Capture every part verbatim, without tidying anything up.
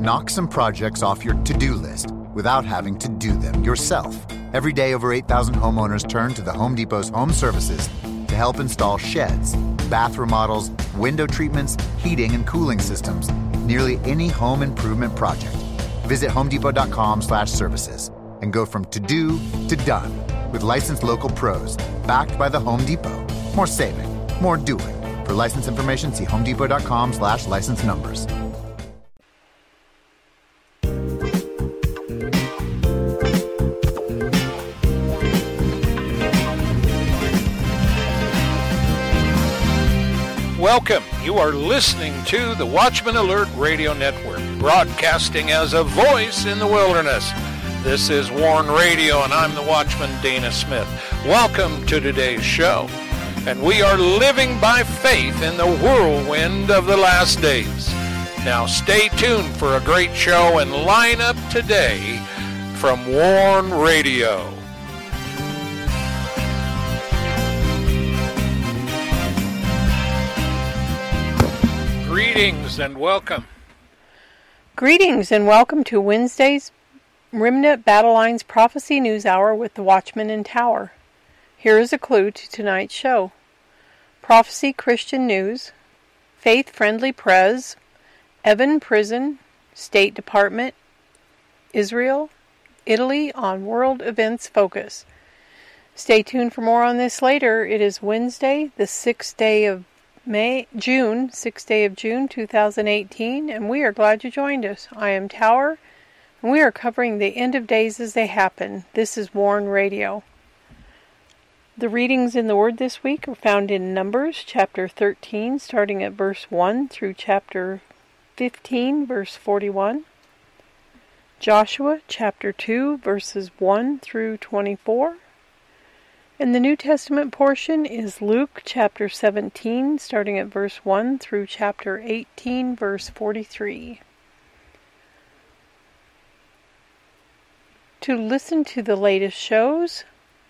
Knock some projects off your to-do list without having to do them yourself. Every day, over eight thousand homeowners turn to the Home Depot's home services to help install sheds, bath remodels, window treatments, heating and cooling systems, nearly any home improvement project. Visit homedepot.com slash services and go from to-do to done with licensed local pros backed by the Home Depot. More saving, more doing. For license information, see homedepot.com slash license numbers. Welcome. You are listening to the Watchman Alert Radio Network, broadcasting as a voice in the wilderness. This is Warn Radio, and I'm the Watchman, Dana Smith. Welcome to today's show. And we are living by faith in the whirlwind of the last days. Now stay tuned for a great show and line up today from Warn Radio. Greetings and welcome. Greetings and welcome to Wednesday's Remnant Battle Lines Prophecy News Hour with the Watchman and Tower. Here is a clue to tonight's show. Prophecy Christian News, Faith Friendly Prez, Evan Prison, State Department, Israel, Italy on World Events Focus. Stay tuned for more on this later. It is Wednesday, the sixth day of May, June, sixth day of June, two thousand eighteen, and we are glad you joined us. I am Tower, and we are covering the end of days as they happen. This is Warn Radio. The readings in the Word this week are found in Numbers, chapter thirteen, starting at verse one through chapter fifteen, verse forty-one. Joshua, chapter two, verses one through twenty-four. And the New Testament portion is Luke, chapter seventeen, starting at verse one through chapter eighteen, verse forty-three. To listen to the latest shows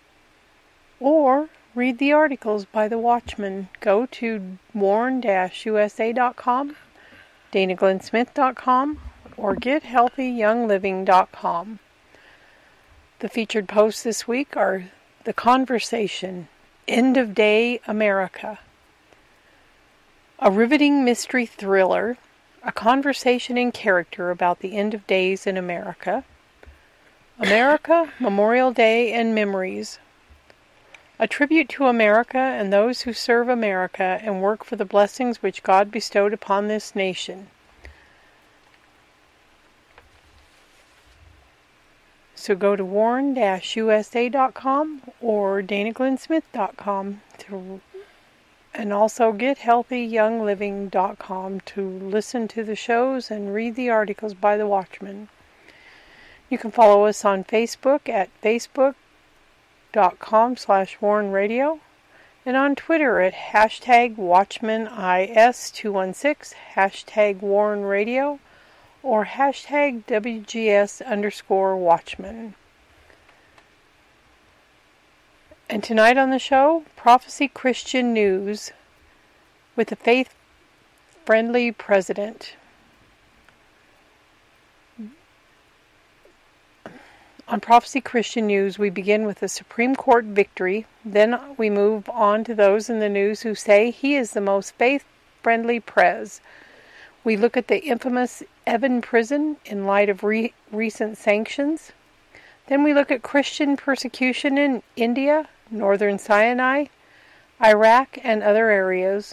or read the articles by the Watchman, go to warn dash u s a dot com, dana glenn smith dot com, or get healthy young living dot com. The featured posts this week are The Conversation, End of Day America, a riveting mystery thriller, a conversation in character about the end of days in America, America, Memorial Day and Memories, a tribute to America and those who serve America and work for the blessings which God bestowed upon this nation. So go to warn dash u s a dot com or dana glenn smith dot com to, and also get healthy young living dot com to listen to the shows and read the articles by the Watchman. You can follow us on Facebook at facebook dot com slash warn radio and on Twitter at hashtag watchman I S two one six, hashtag warn radio, or hashtag W G S underscore Watchman. And tonight on the show, Prophecy Christian News with the faith-friendly president. On Prophecy Christian News, we begin with a Supreme Court victory. Then we move on to those in the news who say he is the most faith-friendly prez. We look at the infamous Evan Prison in light of re- recent sanctions. Then we look at Christian persecution in India, Northern Sinai, Iraq, and other areas.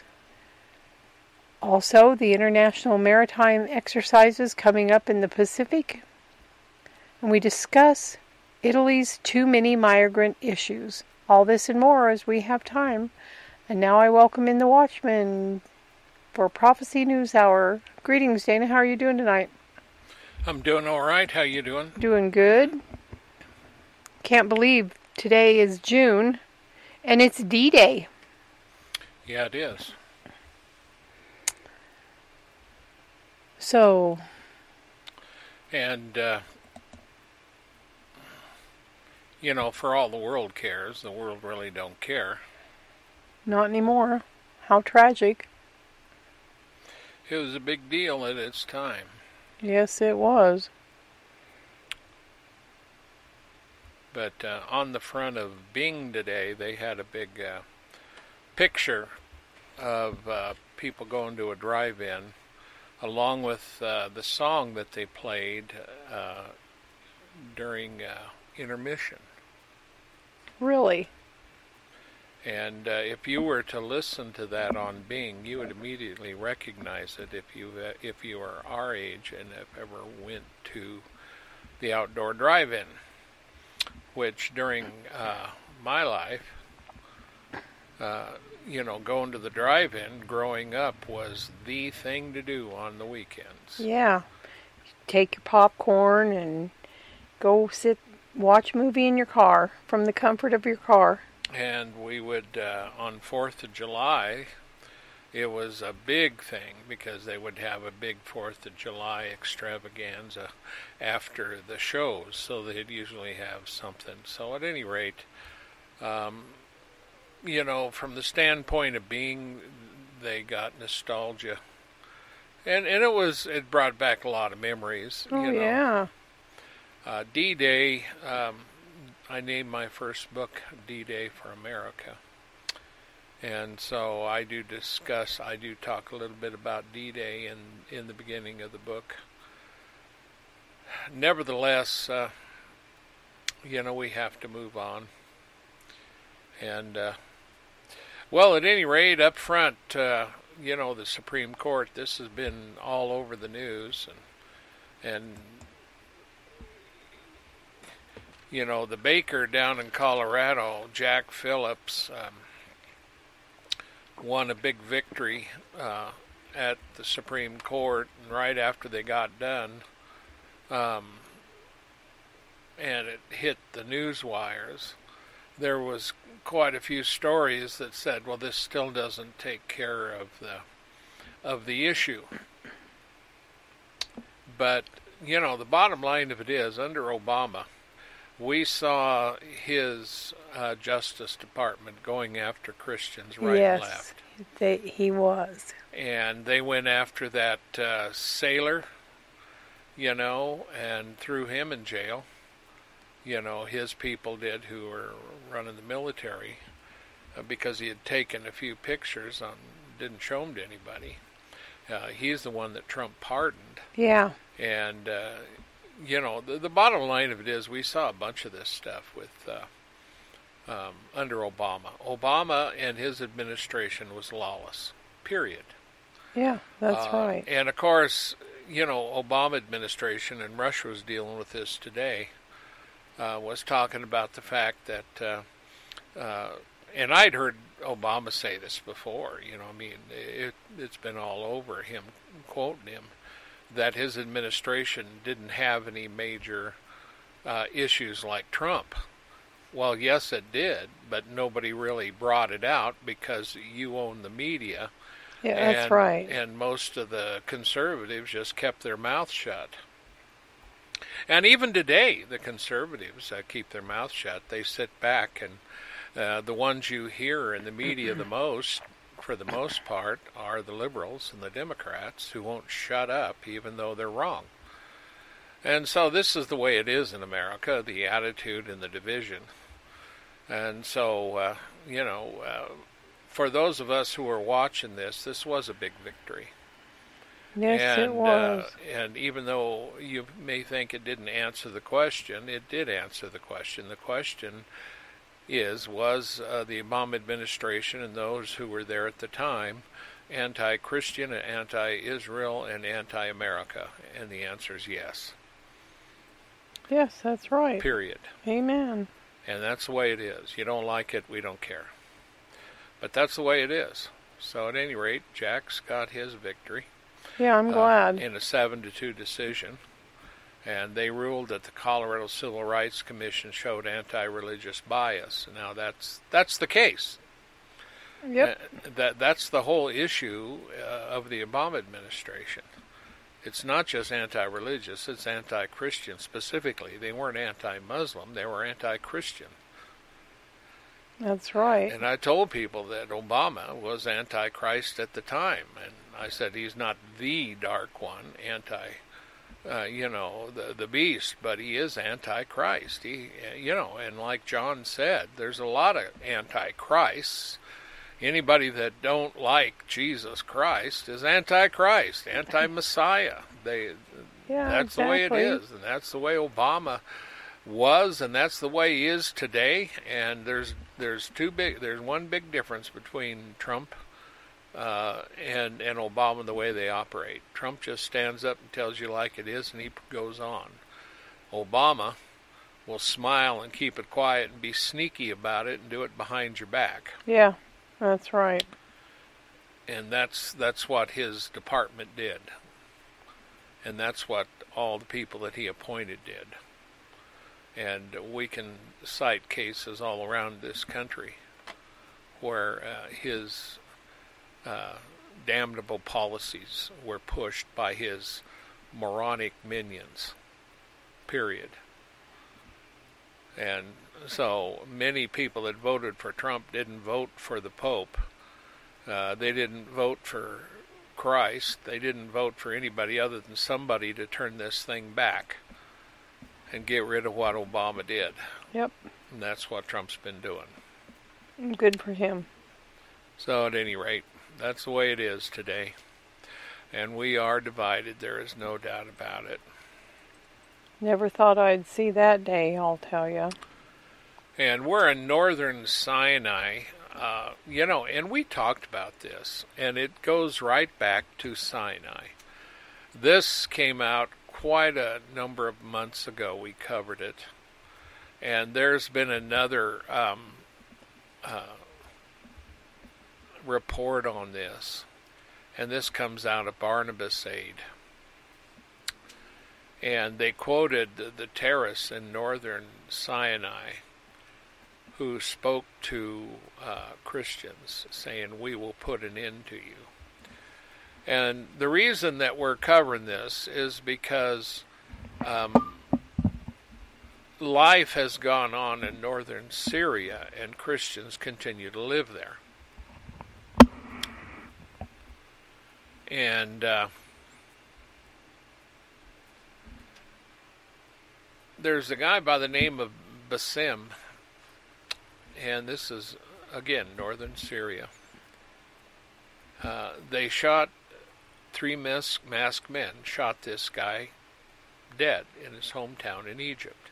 Also, the international maritime exercises coming up in the Pacific. And we discuss Italy's too many migrant issues. All this and more as we have time. And now I welcome in the Watchman for Prophecy News Hour. Greetings, Dana. How are you doing tonight? I'm doing all right. How you doing? Doing good. Can't believe today is June, and it's D-Day. Yeah, it is. So. And, uh, you know, for all the world cares, the world really don't care. Not anymore. How tragic. It was a big deal at its time. Yes, it was. But uh, on the front of Bing today, they had a big uh, picture of uh, people going to a drive-in, along with uh, the song that they played uh, during uh, intermission. Really? And uh, if you were to listen to that on Bing, you would immediately recognize it if you uh, if you are our age and have ever went to the outdoor drive-in, which during uh, my life, uh, you know, going to the drive-in growing up was the thing to do on the weekends. Yeah. Take your popcorn and go sit, watch a movie in your car from the comfort of your car. And we would, uh, on fourth of July, it was a big thing because they would have a big fourth of July extravaganza after the shows, so they'd usually have something. So at any rate, um, you know, from the standpoint of Bing, they got nostalgia. And and it was, it brought back a lot of memories. Oh, you know. yeah. Uh, D-Day, um, I named my first book D-Day for America. And so I do discuss, I do talk a little bit about D-Day in, in the beginning of the book. Nevertheless, uh, you know, we have to move on. And, uh, well, at any rate, up front, uh, you know, the Supreme Court, this has been all over the news. And, and you know, the baker down in Colorado, Jack Phillips, um, won a big victory uh, at the Supreme Court, and right after they got done, um, and it hit the news wires, there was quite a few stories that said, well, this still doesn't take care of the of the issue. But, you know, the bottom line of it is, under Obama, we saw his uh, Justice Department going after Christians right yes, and left. They, he was. And they went after that uh, sailor, you know, and threw him in jail. You know, his people did, who were running the military, uh, because he had taken a few pictures on, didn't show them to anybody. Uh, he's the one that Trump pardoned. Yeah. And, uh, you know, the, the bottom line of it is we saw a bunch of this stuff with uh, um, under Obama. Obama and his administration was lawless, period. Yeah, that's uh, right. And, of course, you know, Obama administration, and Russia was dealing with this today, uh, was talking about the fact that, uh, uh, and I'd heard Obama say this before, you know, I mean, it, it's been all over him, quoting him, that his administration didn't have any major uh, issues like Trump. Well, yes, it did, but nobody really brought it out because you own the media. Yeah, and, that's right. And most of the conservatives just kept their mouth shut. And even today, the conservatives uh, keep their mouth shut. They sit back, and uh, the ones you hear in the media the most, for the most part, are the liberals and the Democrats who won't shut up even though they're wrong. And so this is the way it is in America, the attitude and the division. And so, uh, you know, uh, for those of us who are watching this, this was a big victory. Yes, and, it was. Uh, and even though you may think it didn't answer the question, it did answer the question. The question is, was uh, the Obama administration and those who were there at the time anti-Christian, anti-Israel, and anti-America? And the answer is yes. Yes, that's right. Period. Amen. And that's the way it is. You don't like it, we don't care. But that's the way it is. So at any rate, Jack's got his victory. Yeah, I'm glad. Uh, in a seven to two decision. And they ruled that the Colorado Civil Rights Commission showed anti-religious bias. Now that's that's the case. Yep. Uh, that that's the whole issue uh, of the Obama administration. It's not just anti-religious; it's anti-Christian specifically. They weren't anti-Muslim; they were anti-Christian. That's right. And I told people that Obama was anti-Christ at the time, and I said he's not the dark one, anti. uh, you know, the the beast, but he is Antichrist. He, you know, and like John said, there's a lot of Antichrists. Anybody that don't like Jesus Christ is Antichrist, anti-Messiah. They, yeah, that's exactly. the way it is, and that's the way Obama was, and that's the way he is today. And there's there's two big there's one big difference between Trump uh, and and Obama, the way they operate. Trump just stands up and tells you like it is, and he goes on. Obama will smile and keep it quiet and be sneaky about it and do it behind your back. Yeah, that's right. And that's that's what his department did. And that's what all the people that he appointed did. And we can cite cases all around this country where uh, his uh, damnable policies were pushed by his moronic minions, period. And so many people that voted for Trump didn't vote for the Pope. Uh, they didn't vote for Christ. They didn't vote for anybody other than somebody to turn this thing back and get rid of what Obama did. Yep. And that's what Trump's been doing. Good for him. So at any rate, that's the way it is today. And we are divided. There is no doubt about it. Never thought I'd see that day, I'll tell you. And we're in northern Sinai. Uh, you know, and we talked about this, and it goes right back to Sinai. This came out quite a number of months ago. We covered it. And there's been another um, uh, report on this. And this comes out of Barnabas Aid. And they quoted the, the terrorists in northern Sinai who spoke to uh, Christians, saying, "We will put an end to you." And the reason that we're covering this is because um, life has gone on in northern Syria, and Christians continue to live there. And uh, there's a guy by the name of Basim, and this is, again, northern Syria. Uh, they shot, three mas- masked men shot this guy dead in his hometown in Egypt.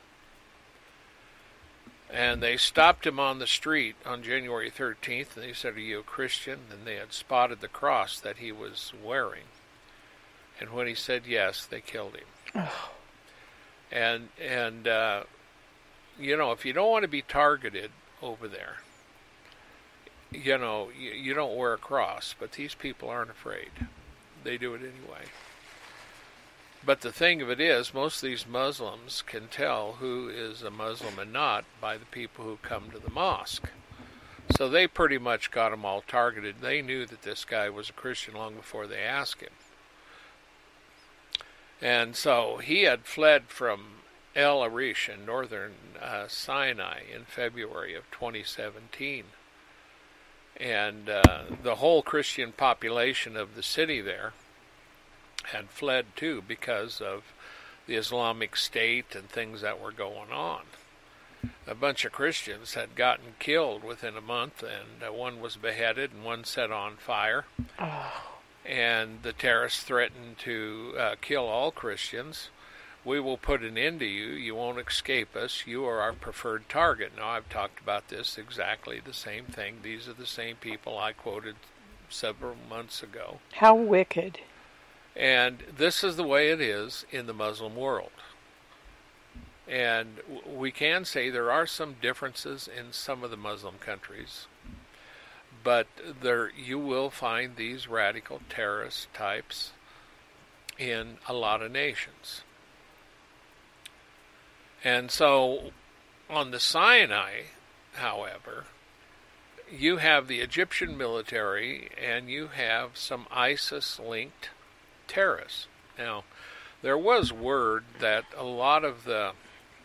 And they stopped him on the street on January thirteenth, and they said, "Are you a Christian?" And they had spotted the cross that he was wearing. And when he said yes, they killed him. Oh. And, and uh, you know, if you don't want to be targeted over there, you know, you, you don't wear a cross, but these people aren't afraid. They do it anyway. But the thing of it is, most of these Muslims can tell who is a Muslim and not by the people who come to the mosque. So they pretty much got them all targeted. They knew that this guy was a Christian long before they asked him. And so he had fled from El Arish in northern uh, Sinai in February of twenty seventeen. And uh, the whole Christian population of the city there had fled too because of the Islamic State and things that were going on. A bunch of Christians had gotten killed within a month, and uh, one was beheaded and one set on fire. Oh. And the terrorists threatened to uh, kill all Christians. "We will put an end to you. You won't escape us. You are our preferred target." Now, I've talked about this, exactly the same thing. These are the same people I quoted several months ago. How wicked. And this is the way it is in the Muslim world. And we can say there are some differences in some of the Muslim countries, but there you will find these radical terrorist types in a lot of nations. And so on the Sinai, however, you have the Egyptian military and you have some ISIS-linked terrorists. Now, there was word that a lot of the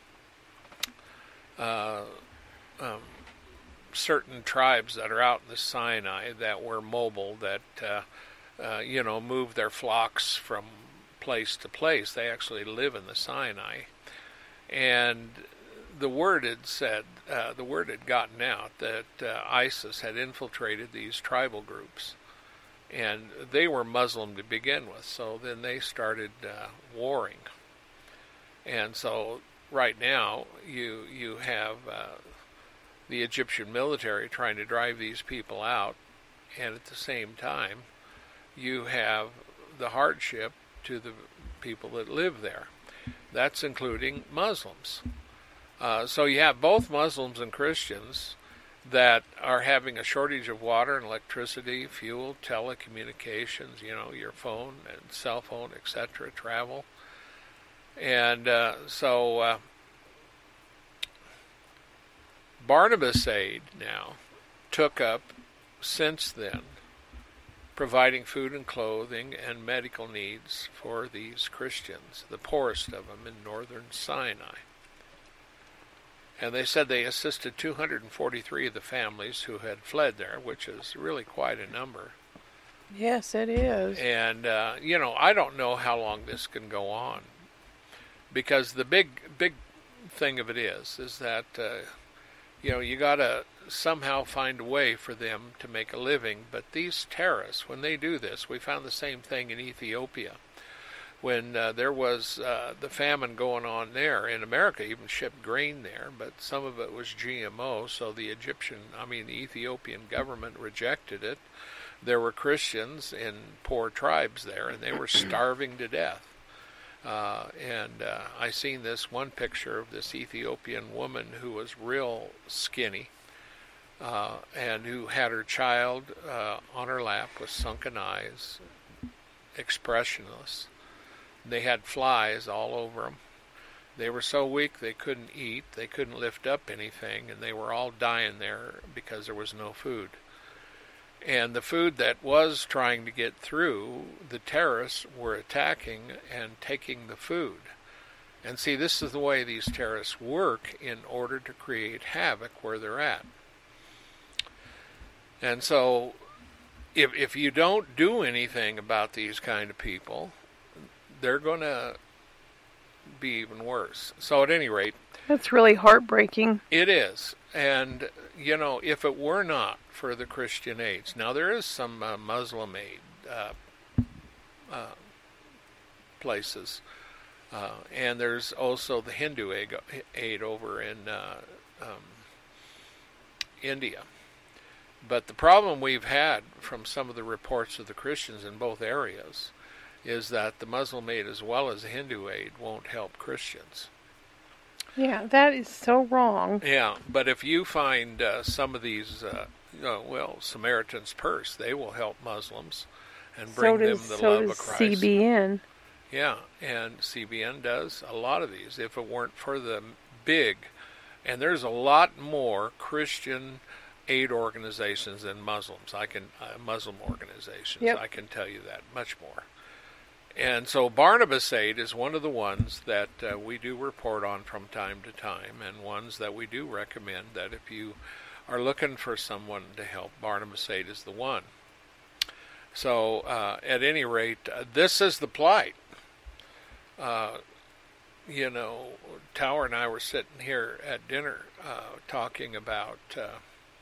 uh, um, certain tribes that are out in the Sinai that were mobile, that uh, uh, you know, moved their flocks from place to place. They actually live in the Sinai. And the word had said, uh, the word had gotten out that uh, ISIS had infiltrated these tribal groups. And they were Muslim to begin with, so then they started uh, warring. And so right now you you have uh, the Egyptian military trying to drive these people out, and at the same time you have the hardship to the people that live there. That's including Muslims. Uh, so you have both Muslims and Christians that are having a shortage of water and electricity, fuel, telecommunications, you know, your phone and cell phone, et cetera, travel. And uh, so uh, Barnabas Aid now took up, since then, providing food and clothing and medical needs for these Christians, the poorest of them in northern Sinai. And they said they assisted two hundred forty-three of the families who had fled there, which is really quite a number. Yes, it is. And, uh, you know, I don't know how long this can go on. Because the big, big thing of it is, is that, uh, you know, you got to somehow find a way for them to make a living. But these terrorists, when they do this, we found the same thing in Ethiopia. When uh, there was uh, the famine going on there, in America even shipped grain there, but some of it was G M O, so the Egyptian, I mean the Ethiopian government rejected it. There were Christians in poor tribes there, and they were starving to death. Uh, and uh, I seen this one picture of this Ethiopian woman who was real skinny, uh, and who had her child uh, on her lap with sunken eyes, expressionless. They had flies all over them. They were so weak they couldn't eat, they couldn't lift up anything, and they were all dying there because there was no food. And the food that was trying to get through, the terrorists were attacking and taking the food. And see, this is the way these terrorists work in order to create havoc where they're at. And so, if if you don't do anything about these kind of people, they're going to be even worse. So at any rate, that's really heartbreaking. It is. And, you know, if it were not for the Christian aids, now there is some uh, Muslim aid uh, uh, places, uh, and there's also the Hindu aid, aid over in uh, um, India. But the problem we've had from some of the reports of the Christians in both areas is that the Muslim aid as well as the Hindu aid won't help Christians. Yeah, that is so wrong. Yeah, but if you find uh, some of these, uh, uh, well, Samaritan's Purse, they will help Muslims and bring so does, them the so love does of Christ. C B N. Yeah, and C B N does a lot of these. If it weren't for the big, and there's a lot more Christian aid organizations than Muslims. I can uh, Muslim organizations. Yep. I can tell you that much more. And so Barnabas Aid is one of the ones that uh, we do report on from time to time, and ones that we do recommend that if you are looking for someone to help, Barnabas Aid is the one. So uh, at any rate, uh, this is the plight. Uh, you know, Tower and I were sitting here at dinner uh, talking about, uh,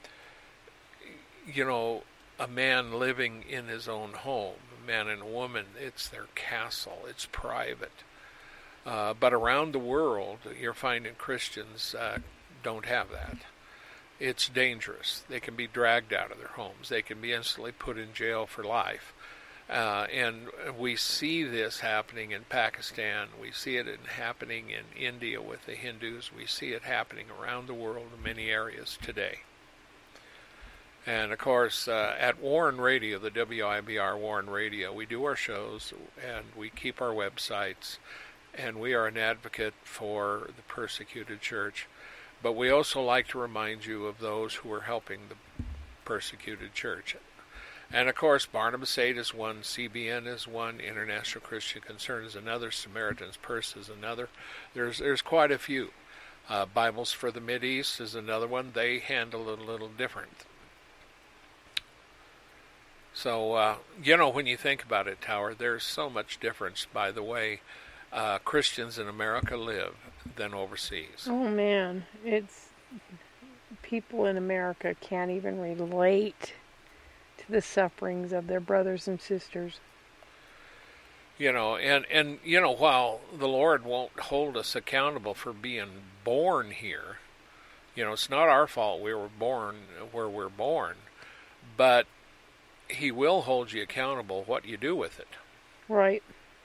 you know, a man living in his own home. Man and a woman, it's their castle, it's private. Uh, but around the world, you're finding Christians uh, don't have that. It's dangerous. They can be dragged out of their homes. They can be instantly put in jail for life. Uh, and we see this happening in Pakistan. We see it in, happening in India with the Hindus. We see it happening around the world in many areas today. And, of course, uh, at Warren Radio, the W I B R Warren Radio, we do our shows and we keep our websites, and we are an advocate for the persecuted church. But we also like to remind you of those who are helping the persecuted church. And, of course, Barnabas Aid is one, C B N is one, International Christian Concern is another, Samaritan's Purse is another. There's, there's quite a few. Uh, Bibles for the Mideast is another one. They handle it a little different. So, uh, you know, when you think about it, Tower, there's so much difference by the way uh, Christians in America live than overseas. Oh, man. It's people in America can't even relate to the sufferings of their brothers and sisters. You know, and, and, you know, while the Lord won't hold us accountable for being born here, you know, it's not our fault we were born where we're born, but He will hold you accountable what you do with it. Right.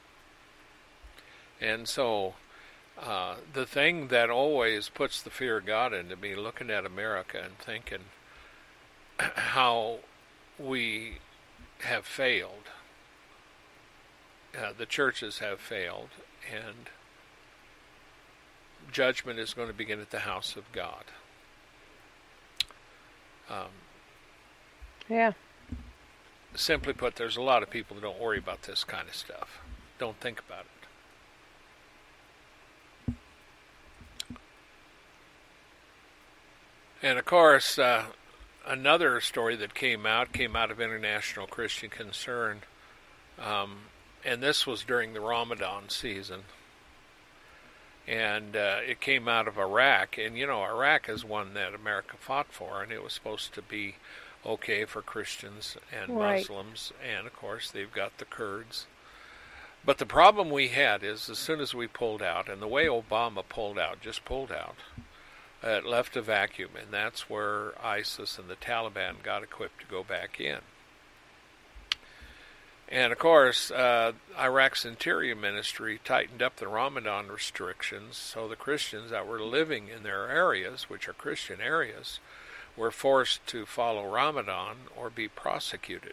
And so uh, the thing that always puts the fear of God into me, looking at America and thinking how we have failed. Uh, the churches have failed, and judgment is going to begin at the house of God. Um, yeah. Simply put, there's a lot of people that don't worry about this kind of stuff. Don't think about it. And of course, uh, another story that came out, came out of International Christian Concern, um, and this was during the Ramadan season. And uh, it came out of Iraq. And, you know, Iraq is one that America fought for, and it was supposed to be okay for Christians and right. Muslims. And, of course, they've got the Kurds. But the problem we had is as soon as we pulled out, and the way Obama pulled out, just pulled out, uh, it left a vacuum. And that's where ISIS and the Taliban got equipped to go back in. And, of course, uh, Iraq's Interior Ministry tightened up the Ramadan restrictions, so the Christians that were living in their areas, which are Christian areas, were forced to follow Ramadan or be prosecuted.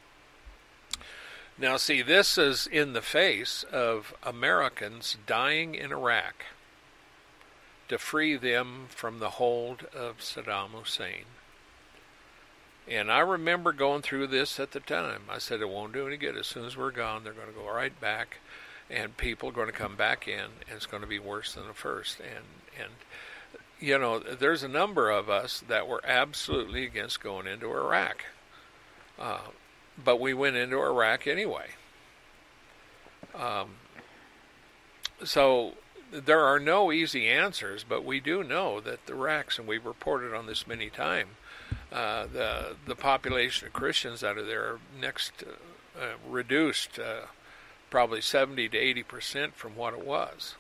Now, see, this is in the face of Americans dying in Iraq to free them from the hold of Saddam Hussein. And I remember going through this at the time. I said it won't do any good. As soon as we're gone, they're going to go right back, and people are going to come back in, and it's going to be worse than the first. And, and you know, there's a number of us that were absolutely against going into Iraq. Uh, but we went into Iraq anyway. Um, so there are no easy answers, but we do know that the Iraqs, and we've reported on this many times, Uh, the the population of Christians out of there are next uh, uh, reduced uh, probably seventy to eighty percent from what it was.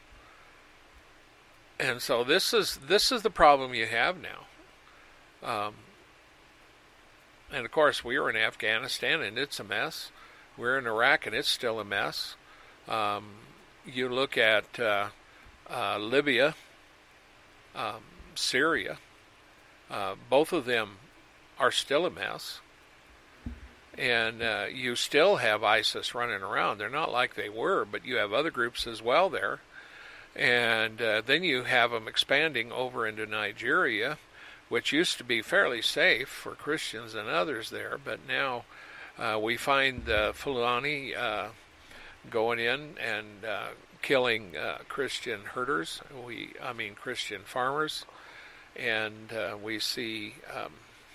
And so this is this is the problem you have now. Um, and of course, we were in Afghanistan and it's a mess. We're in Iraq and it's still a mess. Um, you look at uh, uh, Libya, um, Syria. Uh, both of them are still a mess. And uh, you still have ISIS running around. They're not like they were, but you have other groups as well there. And uh, then you have them expanding over into Nigeria, which used to be fairly safe for Christians and others there. But now uh, we find the Fulani uh, going in and uh, killing uh, Christian herders. We, I mean, Christian farmers. And uh, we see um,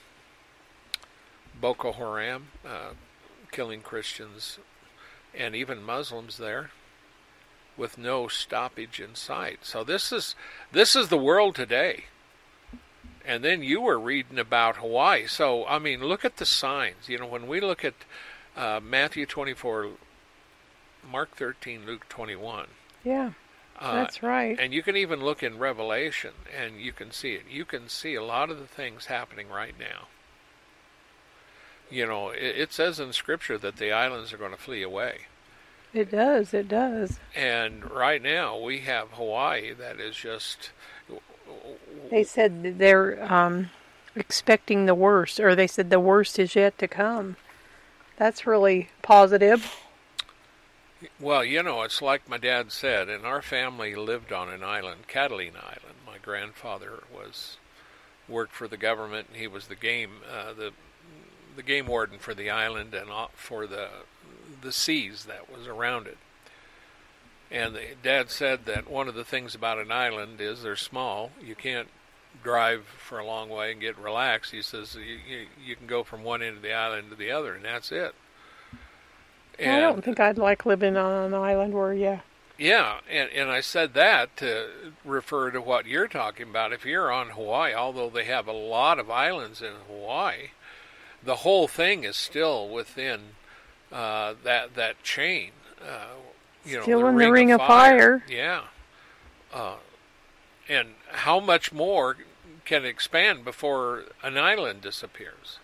Boko Haram uh, killing Christians and even Muslims there with no stoppage in sight. So this is this is the world today. And then you were reading about Hawaii. So, I mean, look at the signs. You know, when we look at uh, Matthew twenty-four, Mark thirteen, Luke twenty-one. Yeah. Uh, That's right. And you can even look in Revelation, and you can see it. You can see a lot of the things happening right now. You know, it, it says in Scripture that the islands are going to flee away. It does, it does. And right now, we have Hawaii that is just... They said they're um, expecting the worst, or they said the worst is yet to come. That's really positive. Well, you know, it's like my dad said, and our family lived on an island, Catalina Island. My grandfather was worked for the government, and he was the game uh, the the game warden for the island and for the the seas that was around it. And the, Dad said that one of the things about an island is they're small. You can't drive for a long way and get relaxed. He says you, you, you can go from one end of the island to the other, and that's it. And I don't think I'd like living on an island where, yeah. Yeah, and, and I said that to refer to what you're talking about. If you're on Hawaii, although they have a lot of islands in Hawaii, the whole thing is still within uh, that that chain. Uh, you still know, the in ring the ring of of fire. fire. Yeah. Uh, and how much more can expand before an island disappears?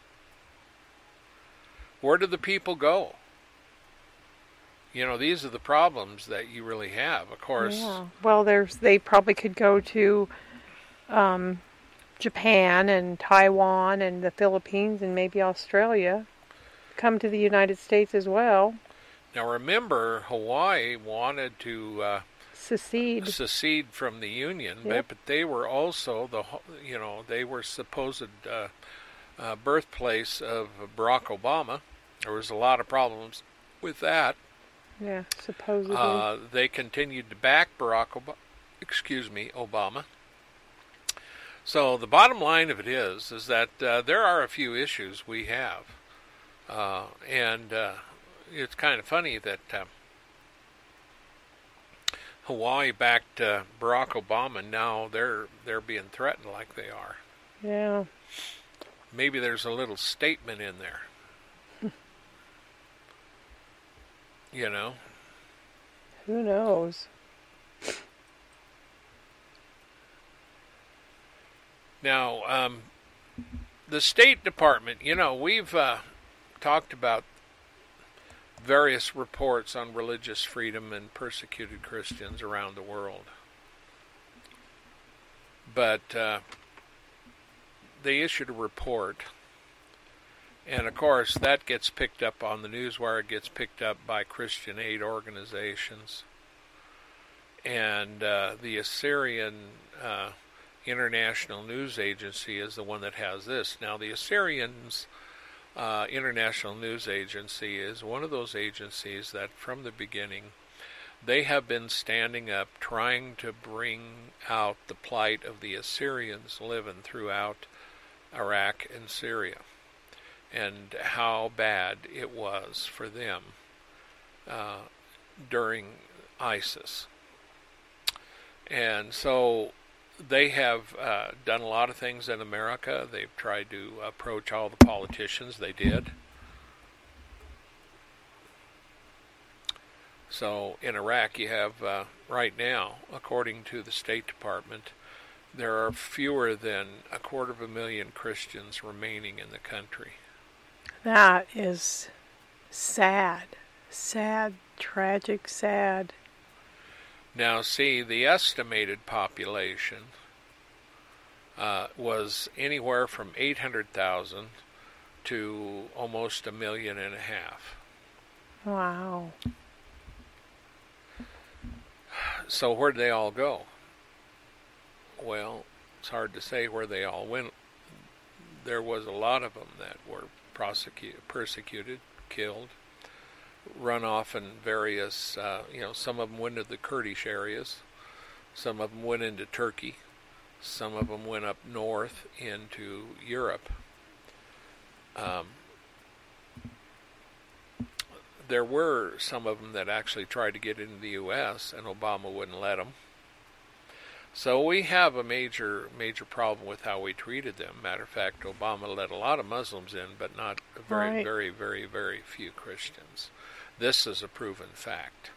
Where do the people go? You know, these are the problems that you really have. Of course. Yeah. Well, there's they probably could go to um, Japan and Taiwan and the Philippines and maybe Australia. Come to the United States as well. Now remember, Hawaii wanted to uh, secede secede from the Union, yep. but they were also the you know they were supposed uh, uh, birthplace of Barack Obama. There was a lot of problems with that. Yeah, supposedly. Uh, they continued to back Barack Obama, excuse me, Obama. So the bottom line of it is, is that uh, there are a few issues we have, uh, and uh, it's kind of funny that uh, Hawaii backed uh, Barack Obama, and now they're they're being threatened like they are. Yeah. Maybe there's a little statement in there. You know? Who knows? Now, um, the State Department, you know, we've uh, talked about various reports on religious freedom and persecuted Christians around the world. But uh, they issued a report. And, of course, that gets picked up on the Newswire. It gets picked up by Christian aid organizations. And uh, the Assyrian uh, International News Agency is the one that has this. Now, the Assyrians uh, International News Agency is one of those agencies that, from the beginning, they have been standing up, trying to bring out the plight of the Assyrians living throughout Iraq and Syria, and how bad it was for them uh, during ISIS. And so they have uh, done a lot of things in America. They've tried to approach all the politicians. They did. So in Iraq, you have uh, right now, according to the State Department, there are fewer than a quarter of a million Christians remaining in the country. That is sad. Sad, tragic, sad. Now, see, the estimated population uh, was anywhere from eight hundred thousand to almost a million and a half. Wow. So where'd they all go? Well, it's hard to say where they all went. There was a lot of them that were prosecuted, persecuted, killed, run off in various, uh, you know, some of them went to the Kurdish areas, some of them went into Turkey, some of them went up north into Europe. Um, there were some of them that actually tried to get into the U S, and Obama wouldn't let them. So we have a major, major problem with how we treated them. Matter of fact, Obama let a lot of Muslims in, but not very, right. very, very, very few Christians. This is a proven fact.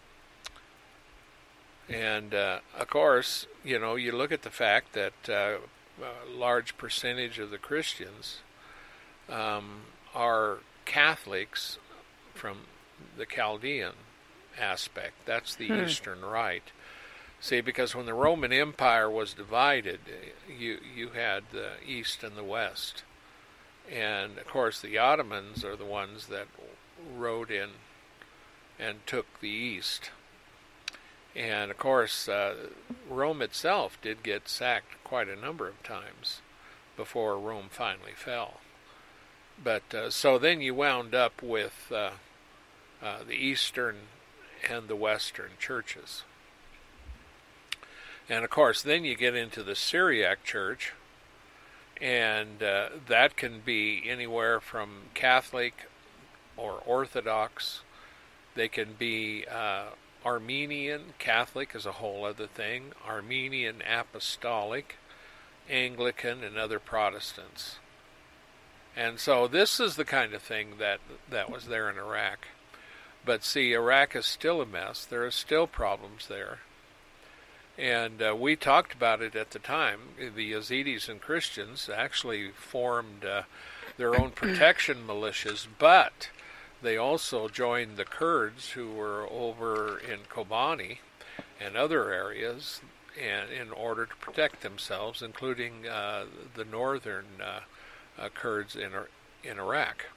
And, uh, of course, you know, you look at the fact that uh, a large percentage of the Christians um, are Catholics from the Chaldean aspect. That's the hmm. Eastern Rite. See, because when the Roman Empire was divided, you you had the East and the West. And, of course, the Ottomans are the ones that rode in and took the East. And, of course, uh, Rome itself did get sacked quite a number of times before Rome finally fell. But uh, so then you wound up with uh, uh, the Eastern and the Western churches. And of course, then you get into the Syriac Church, and uh, that can be anywhere from Catholic or Orthodox. They can be uh, Armenian. Catholic is a whole other thing. Armenian Apostolic, Anglican, and other Protestants. And so this is the kind of thing that that was there in Iraq. But see, Iraq is still a mess. There are still problems there. And uh, we talked about it at the time. The Yazidis and Christians actually formed uh, their own protection militias, but they also joined the Kurds who were over in Kobani and other areas and in order to protect themselves, including uh, the northern uh, uh, Kurds in, in Iraq.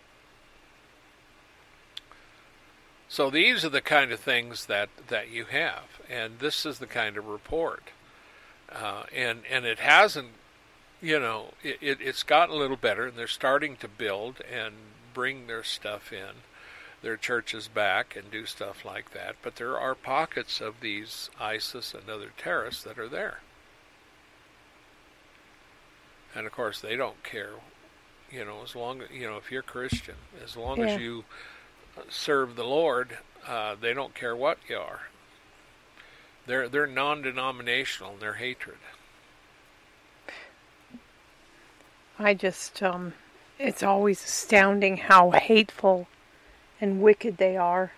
So these are the kind of things that, that you have, and this is the kind of report. Uh, and and it hasn't, you know, it, it, it's gotten a little better, and they're starting to build and bring their stuff in, their churches back, and do stuff like that. But there are pockets of these ISIS and other terrorists that are there. And of course, they don't care, you know, as long as, you know, if you're Christian, as long yeah. as you serve the Lord, uh, they don't care what you are. They're they're non-denominational in their hatred. I just, um, it's always astounding how hateful and wicked they are.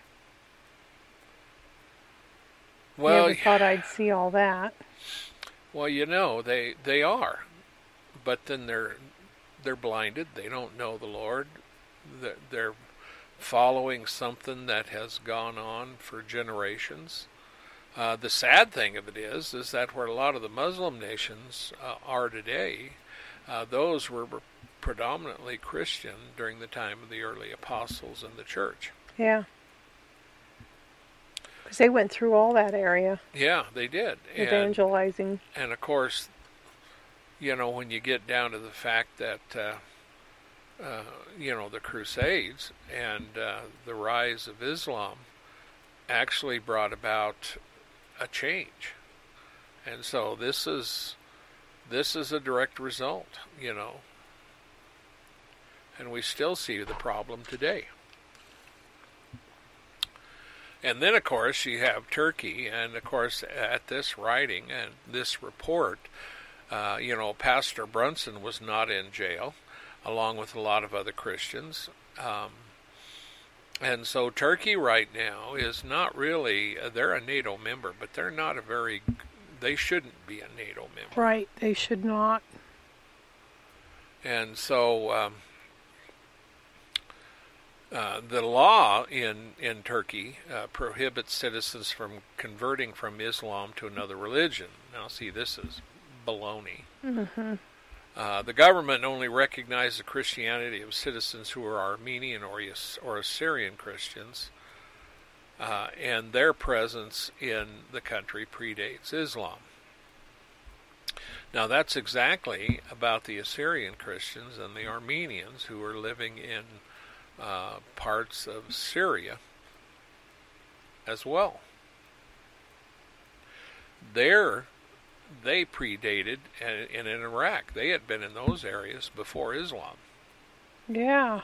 Well, Never thought I'd see all that. Well, you know, they they are, but then they're they're blinded. They don't know the Lord. They're, they're following something that has gone on for generations. Uh, the sad thing of it is, is that where a lot of the Muslim nations uh, are today, uh, those were predominantly Christian during the time of the early apostles in the church. Yeah. Because they went through all that area. Yeah, they did. Evangelizing. And, and of course, you know, when you get down to the fact that uh, Uh, you know, the Crusades and uh, the rise of Islam actually brought about a change. And so this is this is a direct result, you know. And we still see the problem today. And then, of course, you have Turkey, and of course, at this writing and this report, uh, you know, Pastor Brunson was not in jail, along with a lot of other Christians. Um, and so Turkey right now is not really, uh, they're a NATO member, but they're not a very, they shouldn't be a NATO member. Right, they should not. And so um, uh, the law in, in Turkey uh, prohibits citizens from converting from Islam to another religion. Now see, this is baloney. Mm-hmm. Uh, the government only recognizes the Christianity of citizens who are Armenian or, or Assyrian Christians, uh, and their presence in the country predates Islam. Now that's exactly about the Assyrian Christians and the Armenians who are living in uh, parts of Syria as well. They're They predated, and in Iraq, they had been in those areas before Islam. Yeah.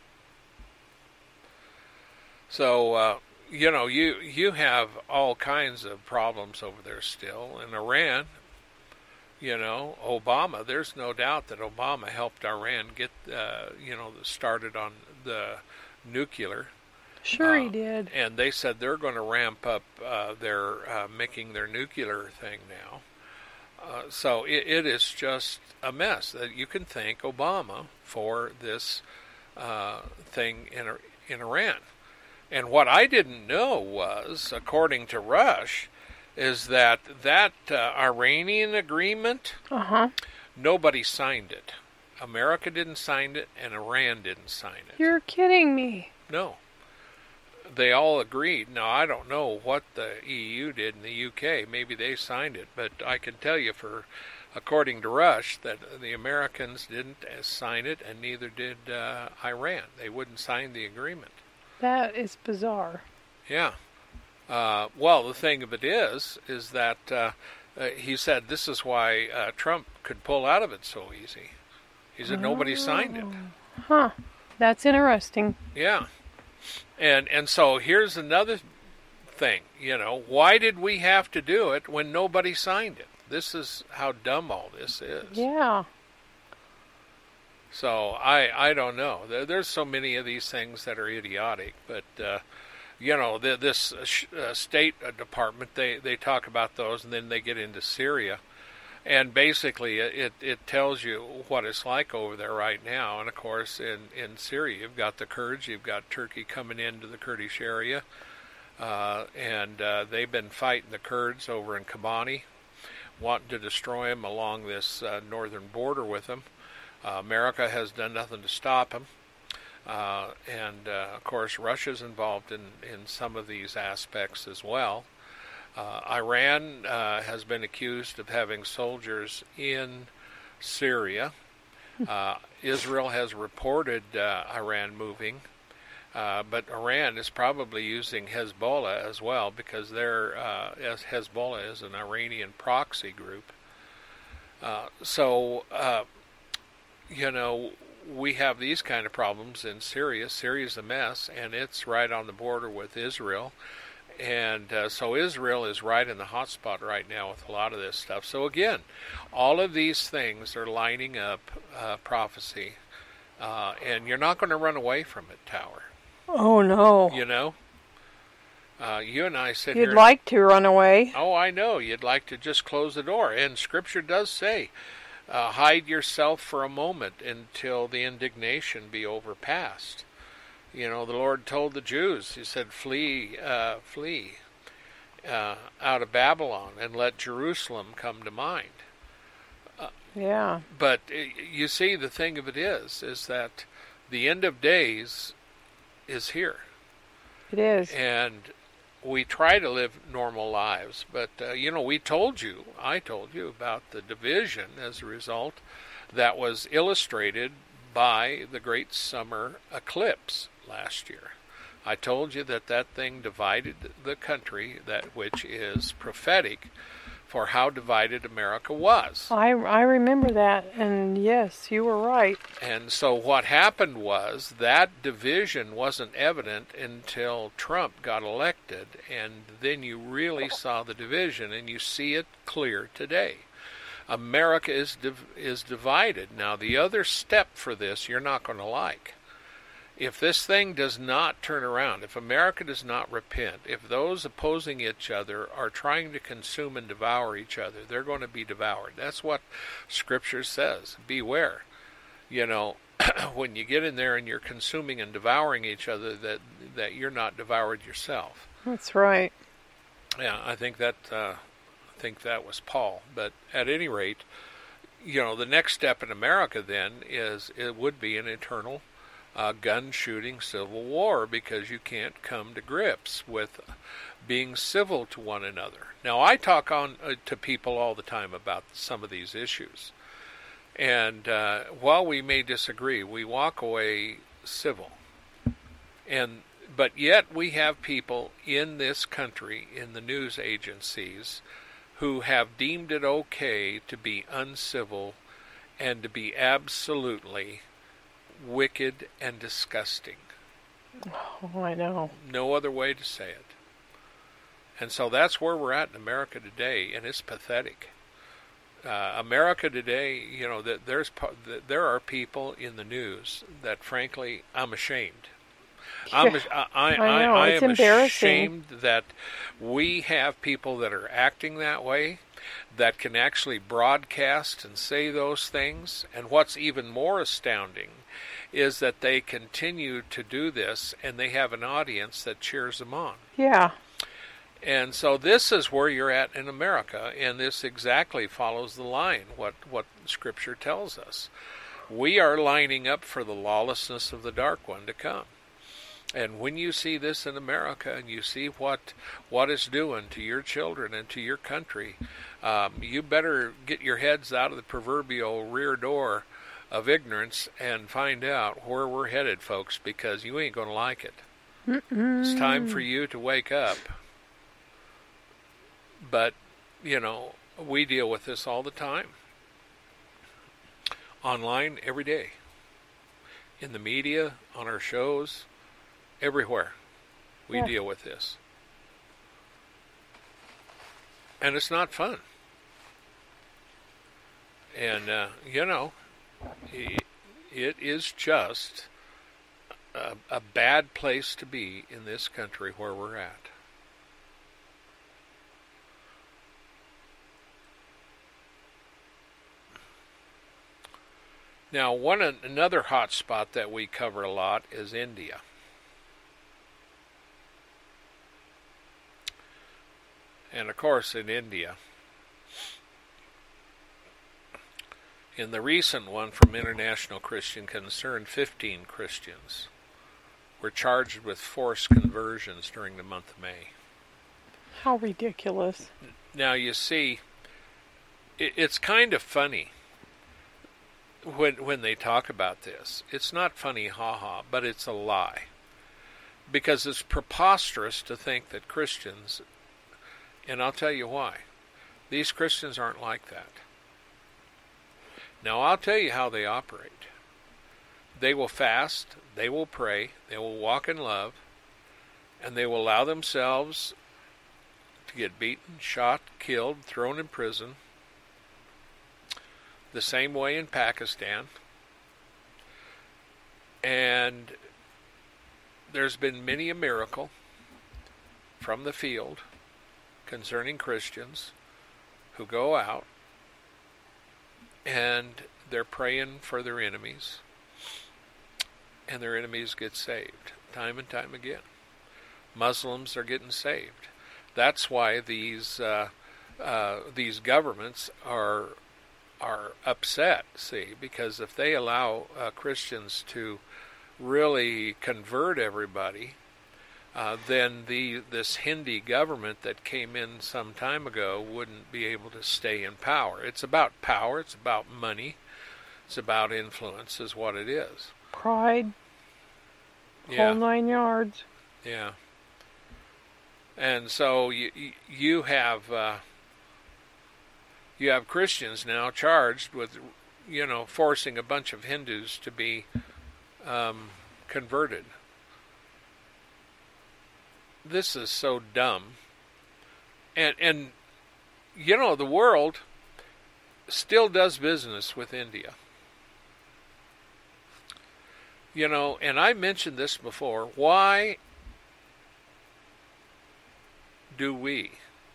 So, uh, you know, you you have all kinds of problems over there still. In Iran, you know, Obama, there's no doubt that Obama helped Iran get, uh, you know, started on the nuclear. Sure uh, he did. And they said they're going to ramp up uh, their, uh, making their nuclear thing now. Uh, so it, it is just a mess. That you can thank Obama for this uh, thing in in Iran. And what I didn't know was, according to Rush, is that that uh, Iranian agreement, uh-huh. nobody signed it. America didn't sign it, and Iran didn't sign it. You're kidding me. No. They all agreed. Now, I don't know what the E U did in the U K. Maybe they signed it, but I can tell you, for according to Rush, that the Americans didn't sign it, and neither did uh, Iran. They wouldn't sign the agreement. That is bizarre. Yeah. Uh, well, the thing of it is, is that uh, uh, he said this is why uh, Trump could pull out of it so easy. He said oh. nobody signed it. Huh. That's interesting. Yeah. And and so here's another thing, you know, why did we have to do it when nobody signed it? This is how dumb all this is. Yeah. So I I don't know. There, there's so many of these things that are idiotic, but uh, you know, the, this uh, State Department, they, they talk about those, and then they get into Syria. And basically, it, it tells you what it's like over there right now. And, of course, in, in Syria, you've got the Kurds, you've got Turkey coming into the Kurdish area. Uh, and uh, they've been fighting the Kurds over in Kobani, wanting to destroy them along this uh, northern border with them. Uh, America has done nothing to stop them. Uh, and, uh, of course, Russia's involved in, in some of these aspects as well. Uh, Iran uh, has been accused of having soldiers in Syria. Uh, Israel has reported uh, Iran moving, uh, but Iran is probably using Hezbollah as well, because they're, uh, as Hezbollah is an Iranian proxy group. Uh, so, uh, you know, we have these kind of problems in Syria. Syria's a mess, and it's right on the border with Israel. And uh, so Israel is right in the hot spot right now with a lot of this stuff. So again, all of these things are lining up uh, prophecy. Uh, and you're not going to run away from it, Tower. Oh, no. You know? Uh, you and I sit You'd here... You'd like to run away. Oh, I know. You'd like to just close the door. And Scripture does say, Uh, hide yourself for a moment until the indignation be overpassed. You know, the Lord told the Jews, he said, flee, uh, flee uh, out of Babylon and let Jerusalem come to mind. Uh, yeah. But uh, you see, the thing of it is, is that the end of days is here. It is. And we try to live normal lives, but, uh, you know, we told you, I told you about the division as a result that was illustrated by the great summer eclipse last year. I told you that that thing divided the country, that which is prophetic for how divided America was. I, I remember that, and yes, you were right. And so what happened was that division wasn't evident until Trump got elected, and then you really saw the division, and you see it clear today. America is div- is divided. Now, the other step for this you're not going to like. If this thing does not turn around, if America does not repent, if those opposing each other are trying to consume and devour each other, they're going to be devoured. That's what Scripture says. Beware. You know, when you get in there and you're consuming and devouring each other, that that you're not devoured yourself. That's right. Yeah, I think that uh, I think that was Paul. But at any rate, you know, the next step in America then is it would be an eternal Uh, gun-shooting civil war, because you can't come to grips with being civil to one another. Now, I talk on uh, to people all the time about some of these issues, and uh, while we may disagree, we walk away civil. And but yet we have people in this country, in the news agencies, who have deemed it okay to be uncivil and to be absolutely wicked and disgusting. Oh, I know. No other way to say it. And so that's where we're at in America today, and it's pathetic. Uh, America today, you know, that there's that there are people in the news that, frankly, I'm ashamed. I'm, I, I, I, know, I, I it's am embarrassing. ashamed that we have people that are acting that way, that can actually broadcast and say those things. And what's even more astounding is that they continue to do this, and they have an audience that cheers them on. Yeah. And so this is where you're at in America, and this exactly follows the line, what, what Scripture tells us. We are lining up for the lawlessness of the dark one to come. And when you see this in America, and you see what what it's doing to your children and to your country, um, you better get your heads out of the proverbial rear door of ignorance and find out where we're headed, folks, because you ain't going to like it. Mm-mm. It's time for you to wake up. But, you know, We deal with this all the time. Online, every day. In the media, on our shows, everywhere. We yeah. deal with this. And it's not fun. And, uh, you know, it, it is just a, a bad place to be in this country where we're at. Now, one another hot spot that we cover a lot is India. And of course, in India, in the recent one from International Christian Concern, fifteen Christians were charged with forced conversions during the month of May. How ridiculous. Now, you see, it's kind of funny. When when they talk about this, it's not funny, ha-ha, but it's a lie. Because it's preposterous to think that Christians, and I'll tell you why, these Christians aren't like that. Now, I'll tell you how they operate. They will fast, they will pray, they will walk in love, and they will allow themselves to get beaten, shot, killed, thrown in prison, the same way in Pakistan. And there's been many a miracle from the field concerning Christians who go out and they're praying for their enemies, and their enemies get saved time and time again. Muslims are getting saved. That's why these uh, uh, these governments are are upset, see, because if they allow uh, Christians to really convert everybody, uh, then the this Hindi government that came in some time ago wouldn't be able to stay in power. It's about power, it's about money, it's about influence is what it is. Pride, yeah. whole nine yards. Yeah. And so you, you have... Uh, You have Christians now charged with, you know, forcing a bunch of Hindus to be um, converted. This is so dumb. And, and, you know, the world still does business with India. You know, and I mentioned this before. Why do we,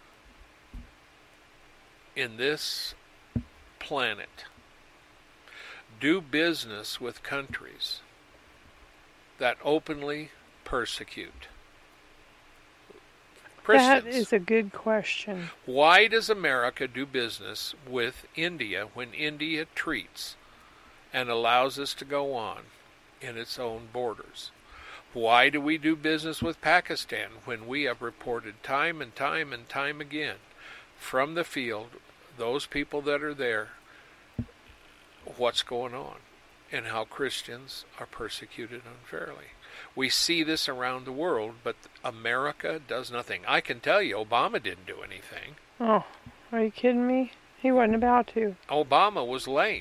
in this planet, do business with countries that openly persecute Christians? That is a good question. Why does America do business with India when India treats and allows us to go on in its own borders? Why do we do business with Pakistan when we have reported time and time and time again from the field, those people that are there, what's going on and how Christians are persecuted unfairly? We see this around the world, but America does nothing. I can tell you, Obama didn't do anything. Oh, are you kidding me? He wasn't about to. Obama was lame.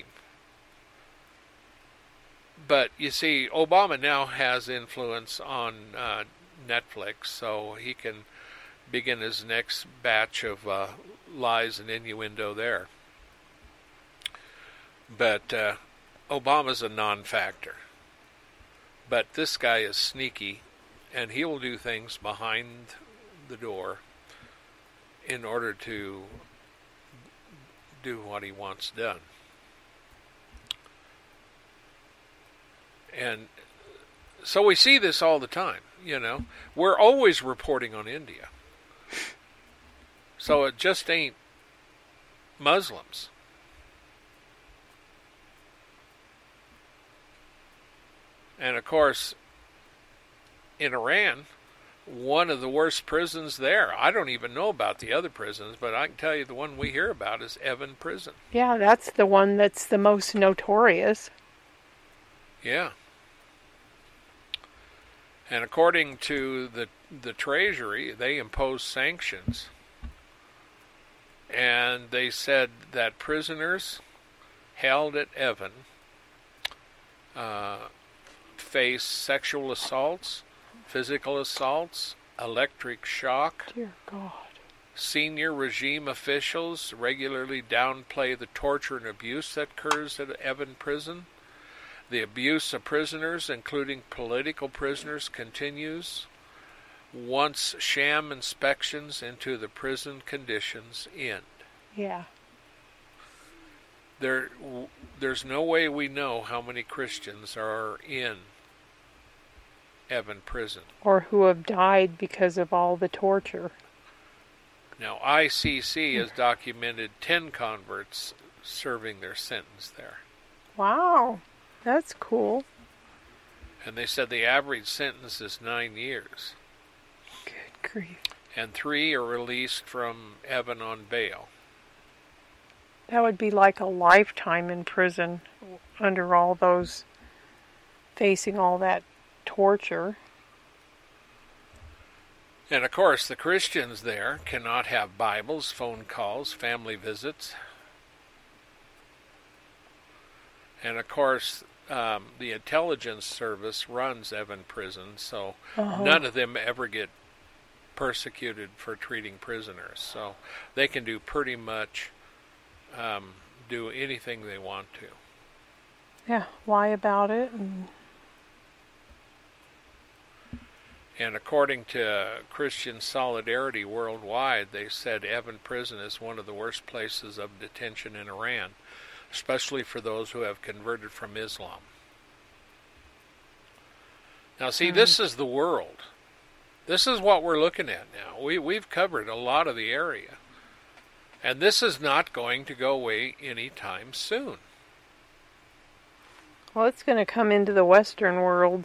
But, you see, Obama now has influence on uh, Netflix, so he can begin his next batch of uh, lies and innuendo there. But uh, Obama's a non-factor. But this guy is sneaky, and he will do things behind the door in order to do what he wants done. And so we see this all the time, you know. We're always reporting on India. So it just ain't Muslims. And of course, in Iran, one of the worst prisons there. I don't even know about the other prisons, but I can tell you the one we hear about is Evin Prison. Yeah, that's the one that's the most notorious. Yeah. And according to the the Treasury, they impose sanctions. And And they said that prisoners held at Evin uh, face sexual assaults, physical assaults, electric shock. Dear God. Senior regime officials regularly downplay the torture and abuse that occurs at Evin prison. The abuse of prisoners, including political prisoners, continues once sham inspections into the prison conditions end. Yeah. There, there's no way we know how many Christians are in Evin prison. Or who have died because of all the torture. Now, I C C has documented ten converts serving their sentence there. Wow, that's cool. And they said the average sentence is nine years. Good grief. And three are released from Evin on bail. That would be like a lifetime in prison under all those, facing all that torture. And of course, the Christians there cannot have Bibles, phone calls, family visits. And of course, um, the intelligence service runs Evin prison, so uh-huh. none of them ever get persecuted for treating prisoners. So they can do pretty much um, do anything they want to. Yeah, lie about it. And And according to Christian Solidarity Worldwide, they said Evin prison is one of the worst places of detention in Iran, especially for those who have converted from Islam. Now, see, mm-hmm. this is the world. This is what we're looking at now. We, we've covered a lot of the area. And this is not going to go away anytime soon. Well, it's going to come into the Western world.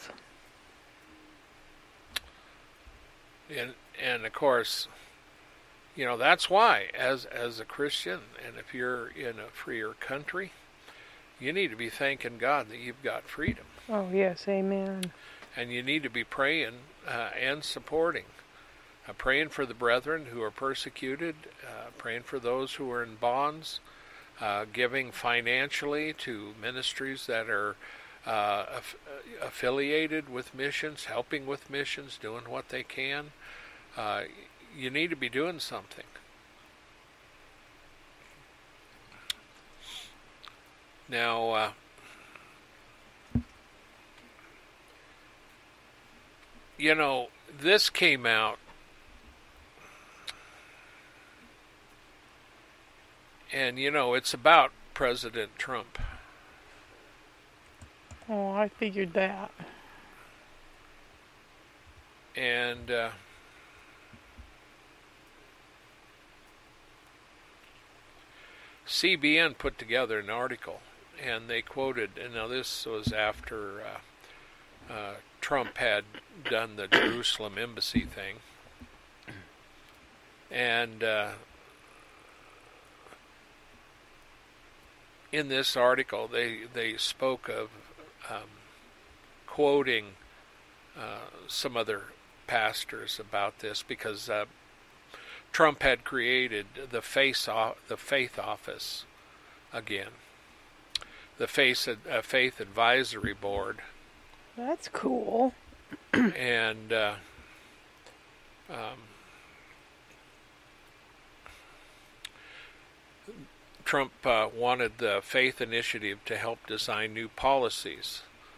And, and of course, you know, that's why, as as a Christian, and if you're in a freer country, you need to be thanking God that you've got freedom. Oh, yes, amen. And you need to be praying uh, and supporting. Uh, praying for the brethren who are persecuted, uh, praying for those who are in bonds, uh, giving financially to ministries that are uh, aff- affiliated with missions, helping with missions, doing what they can. Uh, you need to be doing something. Now, uh, you know, this came out, and, you know, it's about President Trump. Oh, I figured that. And uh, C B N put together an article, and they quoted, and now this was after uh, uh, Trump had done the Jerusalem embassy thing, and uh, in this article they, they spoke of um, quoting uh, some other pastors about this, because uh, Trump had created the face o- the faith office again, the faith uh, faith advisory board. That's cool. And uh, um, Trump uh, wanted the Faith Initiative to help design new policies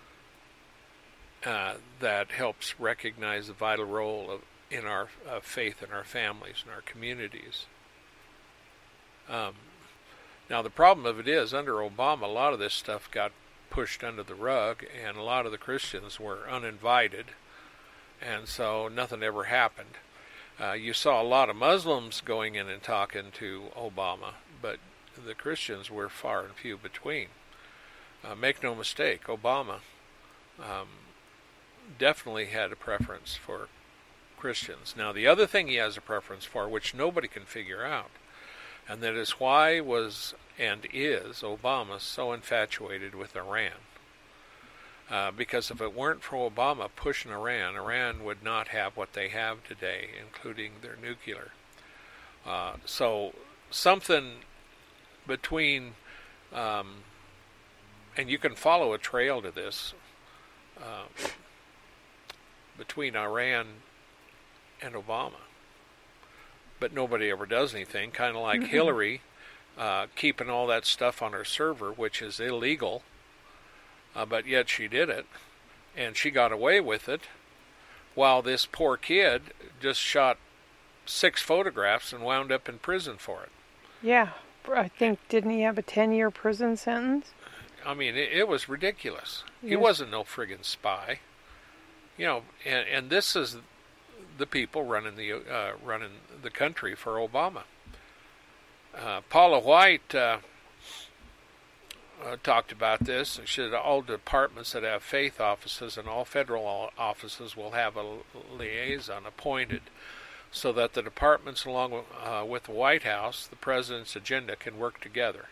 uh, that helps recognize the vital role of in our uh, faith in our families and our communities. Um, now, the problem of it is, under Obama, a lot of this stuff got pushed under the rug, and a lot of the Christians were uninvited, and so nothing ever happened. Uh, you saw a lot of Muslims going in and talking to Obama, but the Christians were far and few between. Uh, make no mistake, Obama um, definitely had a preference for Christians. Now, the other thing he has a preference for, which nobody can figure out, and that is why was and is Obama so infatuated with Iran. Uh, because if it weren't for Obama pushing Iran, Iran would not have what they have today, including their nuclear. Uh, so something between, um, and you can follow a trail to this, uh, between Iran and Obama. But nobody ever does anything, kind of like mm-hmm. Hillary uh, keeping all that stuff on her server, which is illegal, uh, but yet she did it, and she got away with it, while this poor kid just shot six photographs and wound up in prison for it. Yeah, I think, didn't he have a ten-year prison sentence? I mean, it, it was ridiculous. Yes. He wasn't no friggin' spy. You know, and, and this is the people running the uh, running the country for Obama. Uh, Paula White uh, uh, talked about this. She said all departments that have faith offices and all federal offices will have a liaison appointed, so that the departments, along with, uh, with the White House, the president's agenda, can work together.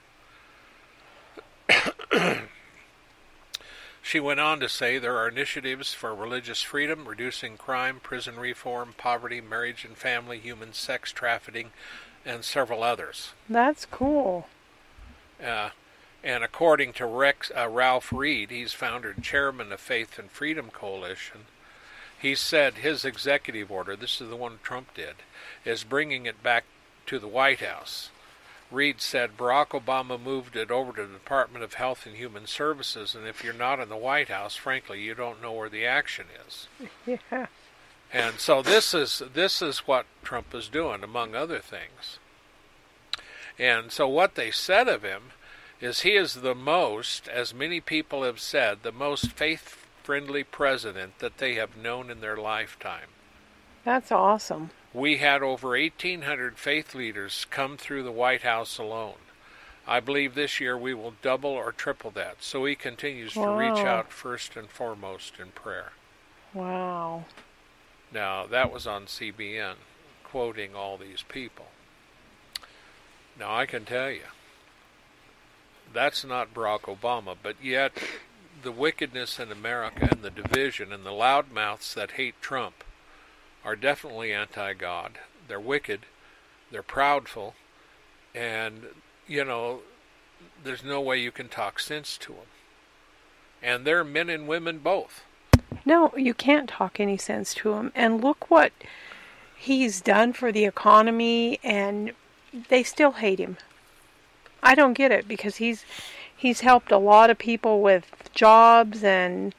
She went on to say there are initiatives for religious freedom, reducing crime, prison reform, poverty, marriage and family, human sex trafficking, and several others. That's cool. Uh, and according to Rex, uh, Ralph Reed, he's founder and chairman of Faith and Freedom Coalition, he said his executive order, this is the one Trump did, is bringing it back to the White House. Reed said Barack Obama moved it over to the Department of Health and Human Services, and if you're not in the White House, frankly, you don't know where the action is. Yeah. And so this is this is what Trump is doing, among other things. And so what they said of him is he is the most, as many people have said, the most faith-friendly president that they have known in their lifetime. That's awesome. We had over eighteen hundred faith leaders come through the White House alone. I believe this year we will double or triple that. So he continues wow. to reach out first and foremost in prayer. Wow. Now, that was on C B N, quoting all these people. Now, I can tell you, that's not Barack Obama, but yet the wickedness in America and the division and the loudmouths that hate Trump are definitely anti-God. They're wicked, they're proudful, and, you know, there's no way you can talk sense to them. And they're men and women both. No, you can't talk any sense to him. And look what he's done for the economy, and they still hate him. I don't get it, because he's he's helped a lot of people with jobs and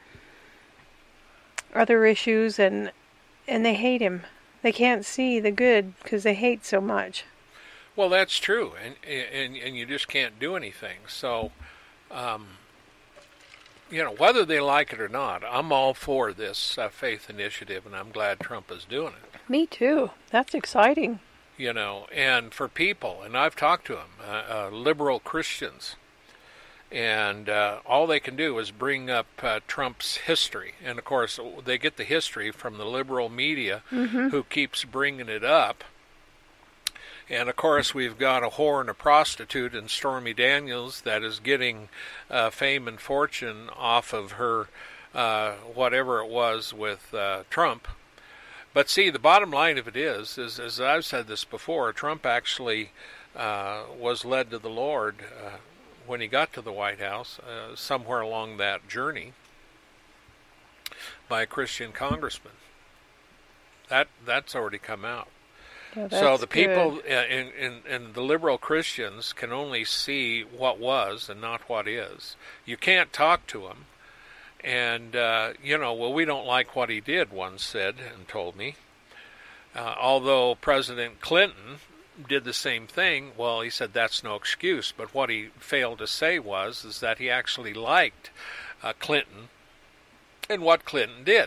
other issues, and and they hate him. They can't see the good because they hate so much. Well, that's true, and and and you just can't do anything. So, um, you know, whether they like it or not, I'm all for this uh, faith initiative, and I'm glad Trump is doing it. Me too. That's exciting. You know, and for people, and I've talked to them, uh, uh, liberal Christians, and uh, all they can do is bring up uh, Trump's history. And, of course, they get the history from the liberal media, mm-hmm. who keeps bringing it up. And, of course, we've got a whore and a prostitute in Stormy Daniels that is getting uh, fame and fortune off of her, uh, whatever it was with uh, Trump. But, see, the bottom line of it is, is as I've said this before, Trump actually uh, was led to the Lord uh, when he got to the White House, uh, somewhere along that journey, by a Christian congressman. That That's already come out. Yeah, so the people good. in, in, in the liberal Christians can only see what was and not what is. You can't talk to them. And, uh, you know, well, we don't like what he did, one said and told me. Uh, although President Clinton did the same thing, well, he said that's no excuse. But what he failed to say was is that he actually liked uh, Clinton and what Clinton did.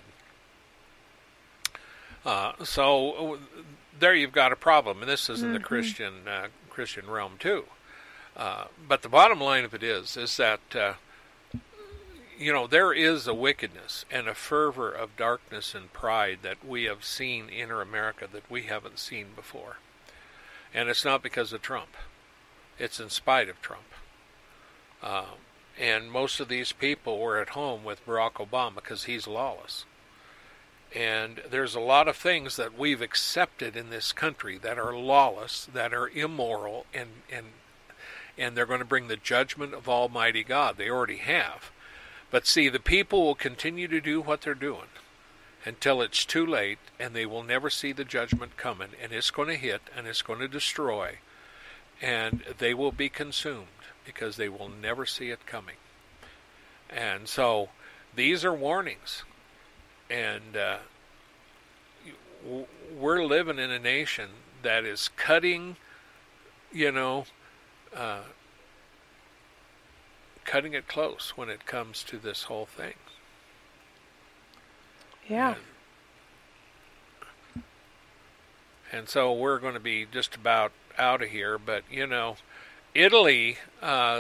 Uh, so there you've got a problem, and this is in mm-hmm. the Christian uh, Christian realm too. Uh, but the bottom line of it is, is that uh, you know, there is a wickedness and a fervor of darkness and pride that we have seen in America that we haven't seen before. And it's not because of Trump. It's in spite of Trump. Uh, and most of these people were at home with Barack Obama because he's lawless. And there's a lot of things that we've accepted in this country that are lawless, that are immoral, and and and they're going to bring the judgment of Almighty God. They already have. But see, the people will continue to do what they're doing until it's too late, and they will never see the judgment coming, and it's going to hit, and it's going to destroy, and they will be consumed because they will never see it coming. And so these are warnings. And uh, we're living in a nation that is cutting, you know, uh, cutting it close when it comes to this whole thing. Yeah. And, and so we're going to be just about out of here. But, you know, Italy, uh,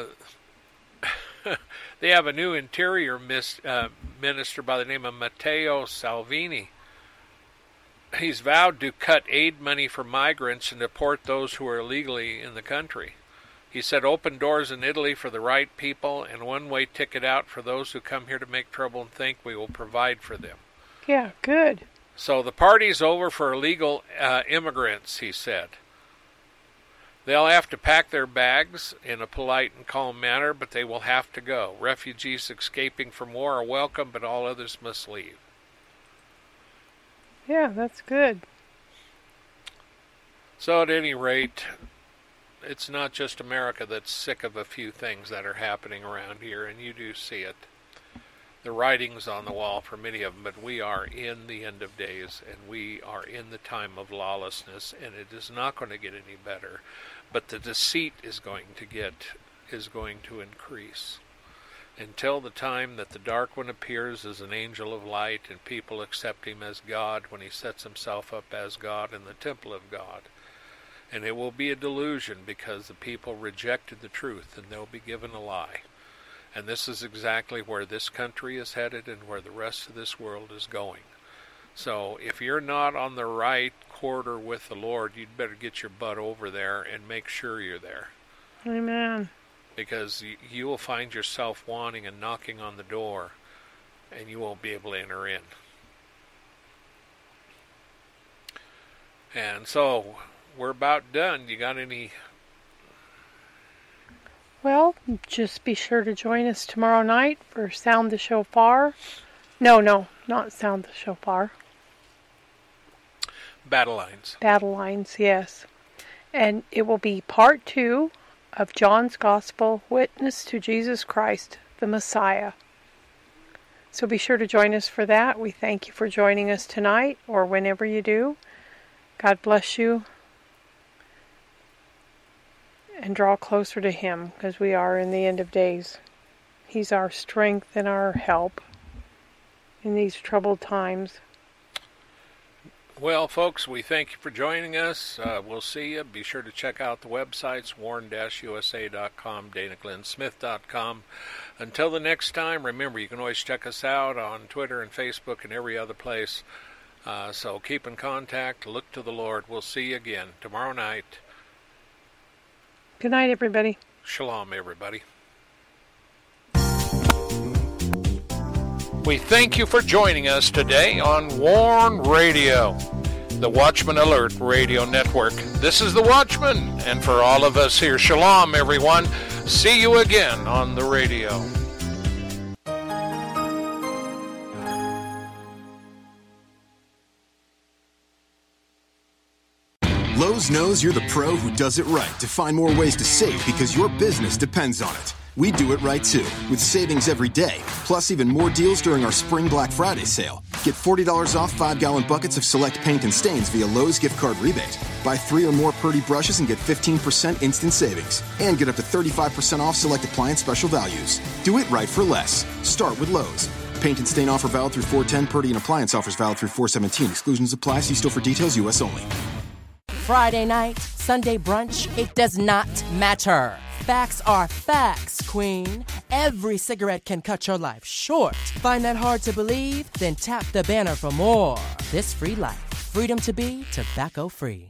they have a new interior mis- uh, minister by the name of Matteo Salvini. He's vowed to cut aid money for migrants and deport those who are illegally in the country. He said, open doors in Italy for the right people and one-way ticket out for those who come here to make trouble and think we will provide for them. Yeah, good. So the party's over for illegal uh, immigrants, he said. They'll have to pack their bags in a polite and calm manner, but they will have to go. Refugees escaping from war are welcome, but all others must leave. Yeah, that's good. So at any rate, it's not just America that's sick of a few things that are happening around here, and you do see it. The writing's on the wall for many of them, but we are in the end of days, and we are in the time of lawlessness, and it is not going to get any better. But the deceit is going to get, is going to increase. Until the time that the dark one appears as an angel of light and people accept him as God when he sets himself up as God in the temple of God. And it will be a delusion because the people rejected the truth and they'll be given a lie. And this is exactly where this country is headed and where the rest of this world is going. So if you're not on the right quarter with the Lord, you'd better get your butt over there and make sure you're there. Amen. Because you, you will find yourself wanting and knocking on the door, and you won't be able to enter in. And so we're about done. You got any? Well, just be sure to join us tomorrow night for Sound the Shofar. No, no, not Sound the Shofar. Battle Lines. Battle Lines, yes. And it will be part two of John's Gospel, Witness to Jesus Christ, the Messiah. So be sure to join us for that. We thank you for joining us tonight or whenever you do. God bless you. And draw closer to Him, because we are in the end of days. He's our strength and our help in these troubled times. Well, folks, we thank you for joining us. Uh, we'll see you. Be sure to check out the websites, warn dash U S A dot com, Dana Glenn Smith dot com. Until the next time, remember, you can always check us out on Twitter and Facebook and every other place. Uh, so keep in contact. Look to the Lord. We'll see you again tomorrow night. Good night, everybody. Shalom, everybody. We thank you for joining us today on Warn Radio, the Watchman Alert Radio Network. This is the Watchman, and for all of us here, shalom, everyone. See you again on the radio. Lowe's knows you're the pro who does it right to find more ways to save because your business depends on it. We do it right too, with savings every day, plus even more deals during our Spring Black Friday sale. Get forty dollars off five-gallon buckets of select paint and stains via Lowe's gift card rebate. Buy three or more Purdy brushes and get fifteen percent instant savings. And get up to thirty-five percent off select appliance special values. Do it right for less. Start with Lowe's. Paint and stain offer valid through four ten. Purdy and appliance offers valid through four seventeen. Exclusions apply. See store for details. U S only. Friday night, Sunday brunch, it does not matter. Facts are facts, queen. Every cigarette can cut your life short. Find that hard to believe? Then tap the banner for more. This free life. Freedom to be tobacco free.